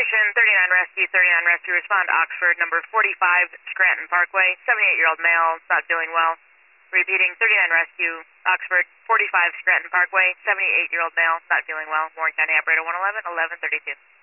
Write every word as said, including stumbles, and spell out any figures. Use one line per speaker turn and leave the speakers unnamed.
Ignition, thirty-nine Rescue, thirty-nine Rescue, respond to Oxford, number forty-five, Scranton Parkway, seventy-eight-year-old male, not feeling well. Repeating, thirty-nine Rescue, Oxford, forty-five, Scranton Parkway, seventy-eight-year-old male, not feeling well. Warren County Operator one eleven, eleven thirty-two.